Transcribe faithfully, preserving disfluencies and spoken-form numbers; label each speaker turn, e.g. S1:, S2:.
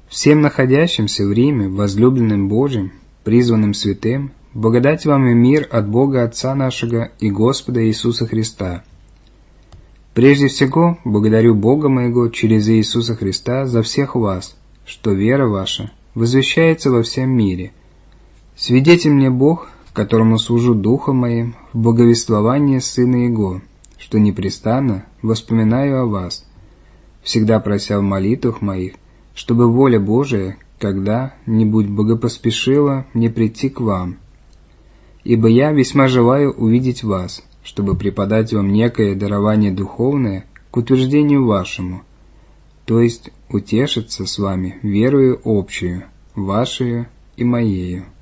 S1: Всем находящимся в Риме, возлюбленным Божьим, призванным святым, благодать вам и мир от Бога Отца нашего и Господа Иисуса Христа. Прежде всего, благодарю Бога моего через Иисуса Христа за всех вас, что вера ваша возвещается во всем мире. Свидетель мне Бог, которому служу Духом моим в благовествовании Сына Его, что непрестанно воспоминаю о вас, всегда прося в молитвах моих, чтобы воля Божия когда-нибудь богопоспешила мне прийти к вам. Ибо я весьма желаю увидеть вас, чтобы преподать вам некое дарование духовное к утверждению вашему, то есть утешиться с вами верою общую, вашею и моею.